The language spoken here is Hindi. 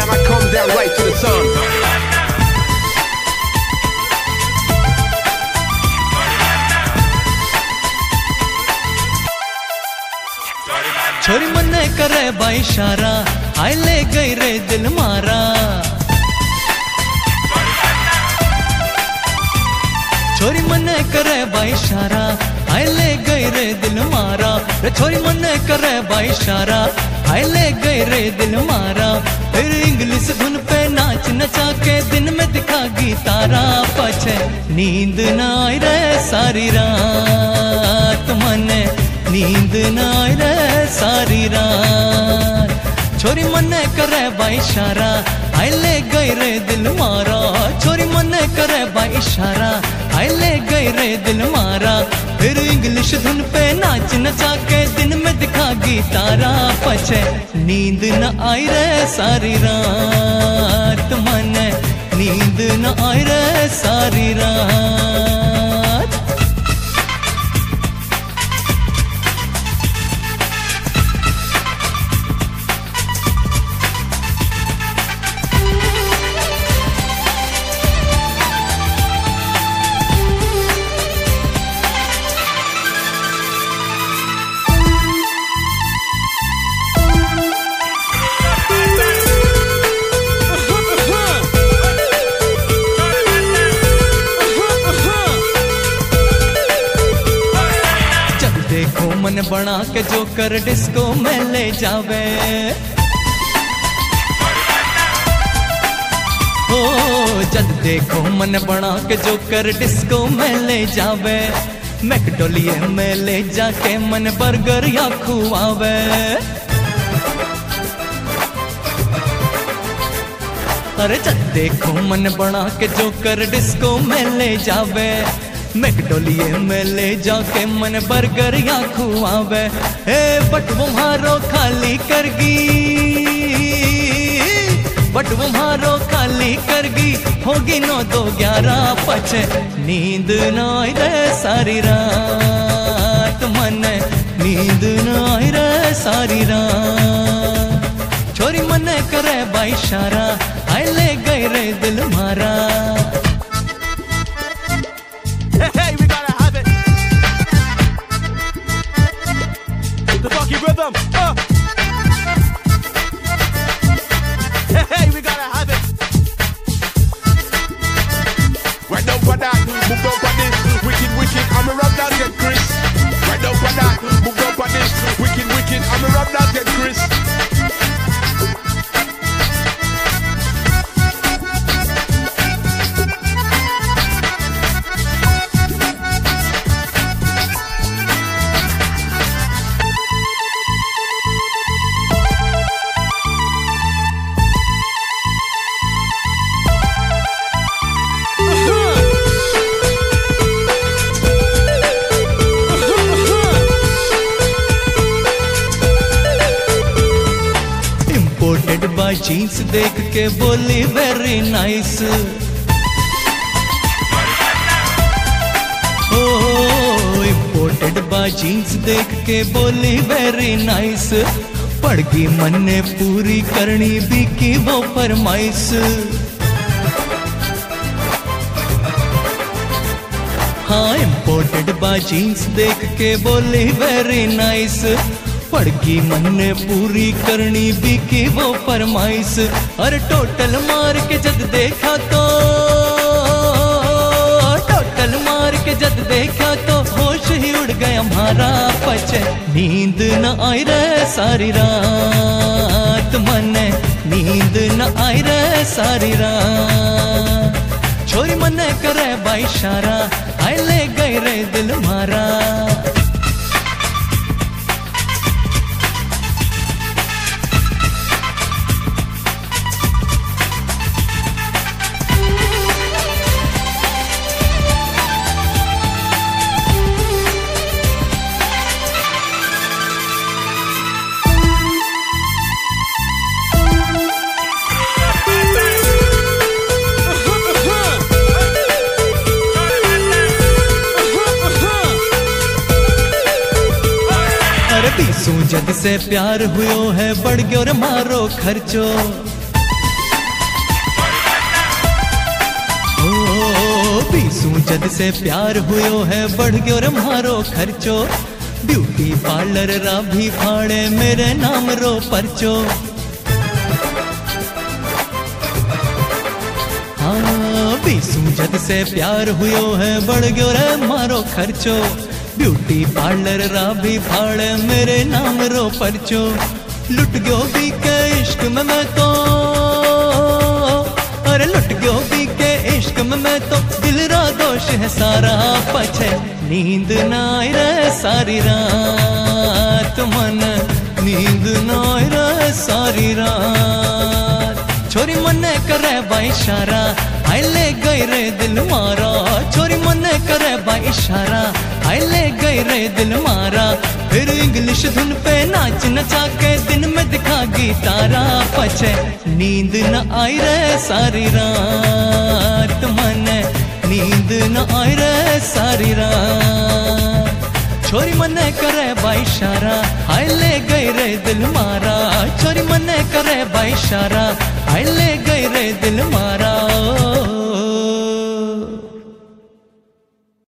and I come down right to the sun. छोरी मने करे बा इशारा, हाय ले गई रे दिल मारा। छोरी मने करे बा इशारा, हाय ले गई रे दिल मारा। रे छोरी मने करे बा इशारा, हाय ले गई रे दिल मारा। फिर इंग्लिश धुन पे नाच नचा के दिन में दिखागी तारा। पछे नींद ना आई रे सारी रात, मने नींद ना आई रे सारी रात। छोरी मने करे बा इशारा, हाय ले गई रे दिल मारा। छोरी मने करे बा इशारा, हाय ले गई रे दिल मारा। फिर इंग्लिश धुन पे नाच नचा के दिन में दिखागी तारा। पछे नींद न आई रे सारी रात, मने नींद न आई रे सारी रात। देखो मन बना के जो कर डिस्को में ले जावे। ओ जब देखो मन बना के जो कर डिस्को में ले जावे। मैकडोलिये में ले जाके मन बर्गर या खुआवे। अरे जब देखो मन बना के जो कर डिस्को में ले जावे। मैकडोलिये में ले जाके मन बर्गर या खुआवे। ए बट वो मारो खाली करगी, बट वो मारो खाली करगी। होगी 9-2-11 पछे नींद ना आई रे सारी रात, मन नींद ना आई रे सारी रात। छोरी मने करे बा इशारा, हाय ले गई रे दिल मारा। Hey, we gotta have it. The funky rhythm. Hey, we gotta have it. Right now for that, move on for this. Wicked, wicked, I'm a rub that get Chris. Right now for that, move on for this. Wicked, wicked, I'm a rub that get Chris. Imported by jeans देख के बोली वेरी नाइस। ओ इंपोर्टेड बाय जीन्स देख के बोली वेरी नाइस। पड़गी मन ने पूरी करनी भी की वो फरमाइश। हाँ इंपोर्टेड बाय जीन्स देख के बोली वेरी नाइस। पड़गी मन ने पूरी करनी भी की वो फरमाइश। अरे टोटल मार के जद देखा तो, टोटल मार के जद देखा तो होश ही उड़ गया हमारा। पछे नींद न आई रे सारी रात, मन नींद न आई रे सारी रात। छोरी मने करे बा इशारा, हाय ले गई रे दिल मारा। जद से प्यार हुयो है बढ़ गयो रे मारो खर्चो। बीसू जद से प्यार हुयो है बढ़ गयो रे मारो खर्चो ब्यूटी पार्लर रा भी फाड़े मेरे नाम रो परचो हाँ बीसू जद से प्यार हुयो है बढ़ गयो रे मारो खर्चो ब्यूटी पार्लर रा भी फाड़े मेरे नाम रो परचो लुट गयो भी के इश्क में मैं तो अरे लुट गयो भी के इश्क में मैं तो दिल रा दोष है सारा पछे नींद ना आई रे सारी रात मन नींद ना आई रे सारी रात छोरी मने करे बा इशारा आई ले गई रे दिल मारा छोरी मने करे बा इशारा आई ले गई रे दिल मारा फिर इंग्लिश धुन पे नाच नचा के दिन में दिखागी तारा पछे नींद न आई रे सारी रात मने नींद न आई रे सारी रात छोरी मने करे बा इशारा आई ले गई रे दिल मारा छोरी मने करे बा इशारा आई ले गई रे दिल मारा